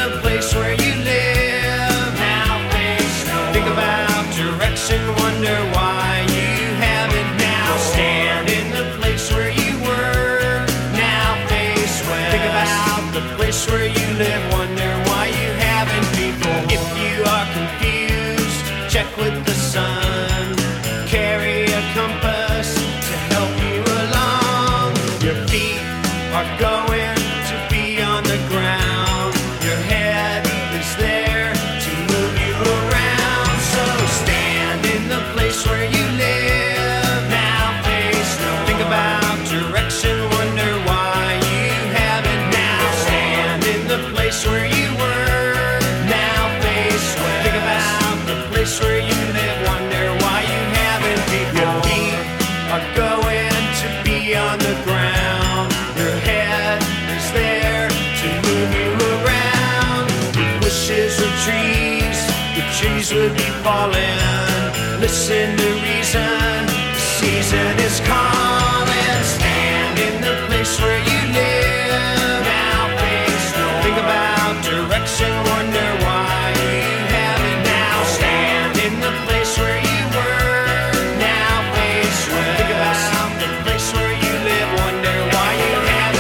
the place where you live. Now face north. Think about direction, wonder why you haven't. Now stand in the place where you were. Now face west. Think about the place where you live, wonder why you haven't. People, if you are confused, check with the sun. Carry a compass to help you along. Your feet are going to be on the ground. Your head is there to move you around. So stand in the place where you live. Now face north. Think about direction, wonder why you haven't. Now stand in the place where you were. Now face west. Think about the place where you live, wonder why you haven't. Your feet are going to be on the ground. Your head is there to move you around. If wishes were trees, the trees would be falling. Listen to reason, the season is calling. Stand in the place where you live. Now face north. Think about direction, wonder why you haven't. Now stand in the place where you were. Now face west. Think about the place where you live, wonder why you haven't.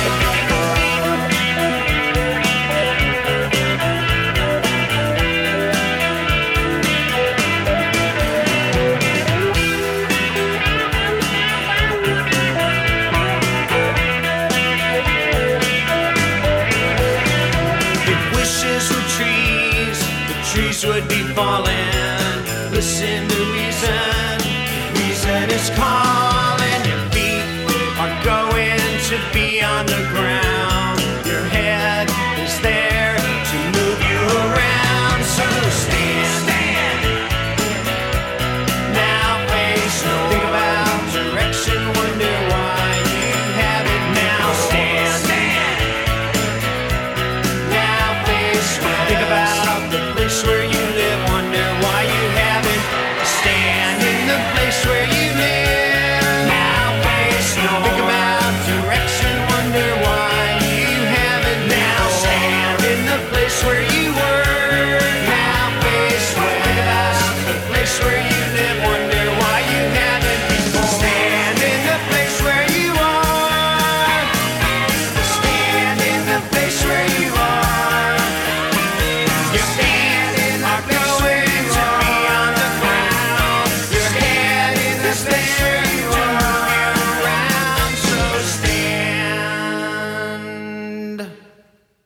If wishes were trees, the trees would be falling. Listen to reason, reason is calling. Your feet are going to be on the ground.